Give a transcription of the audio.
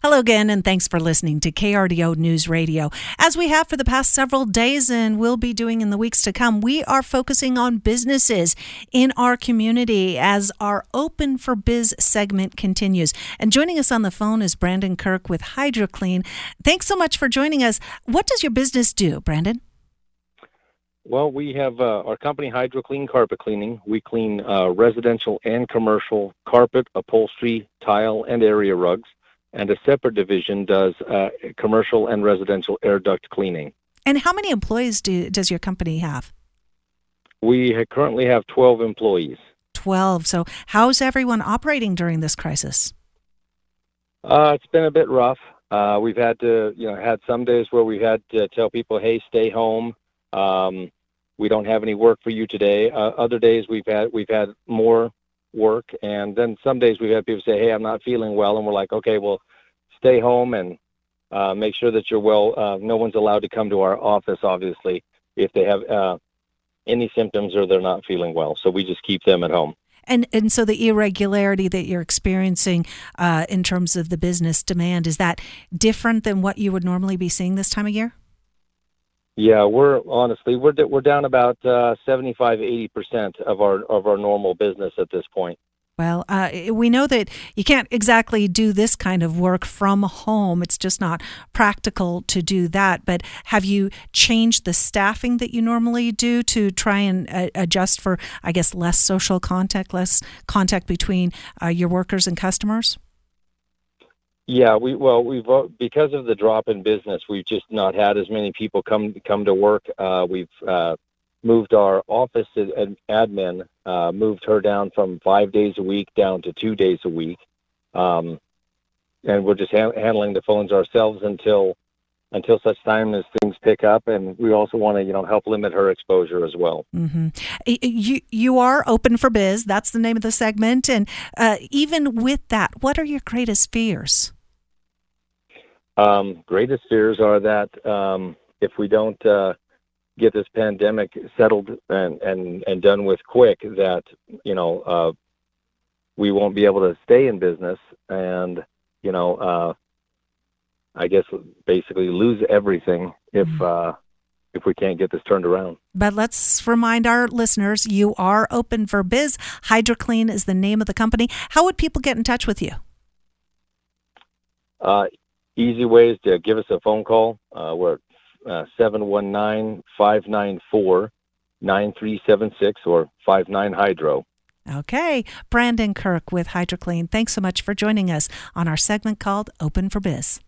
Hello again, and thanks for listening to KRDO News Radio. As we have for the past several days and will be doing in the weeks to come, we are focusing on businesses in our community as our Open for Biz segment continues. And joining us on the phone is Brandon Kirk with HydroClean. Thanks so much for joining us. What does your business do, Brandon? Well, we have our company, HydroClean Carpet Cleaning. We clean residential and commercial carpet, upholstery, tile, and area rugs. And a separate division does commercial and residential air duct cleaning. And how many employees does your company have? We currently have 12 employees. 12. So how's everyone operating during this crisis? It's been a bit rough. We've had to, had some days where we had to tell people, hey, stay home. We don't have any work for you today. Other days we've had more work, and then some days we've had people say, hey, I'm not feeling well, and we're like, okay, well, stay home and make sure that you're well. No one's allowed to come to our office, obviously, if they have any symptoms or they're not feeling well. So we just keep them at home. And so the irregularity that you're experiencing in terms of the business demand, is that different than what you would normally be seeing this time of year? Yeah, we're down about 75-80% of our normal business at this point. Well, we know that you can't exactly do this kind of work from home. It's just not practical to do that. But have you changed the staffing that you normally do to try and adjust for, I guess, less social contact, less contact between your workers and customers? Yeah, we've because of the drop in business, we've just not had as many people come to work. We've moved our office admin, moved her down from 5 days a week down to 2 days a week, and we're just handling the phones ourselves until such time as things pick up. And we also want to help limit her exposure as well. Mm-hmm. You are Open for Biz. That's the name of the segment. And even with that, what are your greatest fears? Greatest fears are that if we don't get this pandemic settled and done with quick, that we won't be able to stay in business, and I guess basically lose everything if we can't get this turned around. But let's remind our listeners, you are Open for Biz. HydroClean is the name of the company. How would people get in touch with you? Easy ways to give us a phone call. We're at 719-594-9376 or 59-HYDRO. Okay. Brandon Kirk with HydroClean. Thanks so much for joining us on our segment called Open for Biz.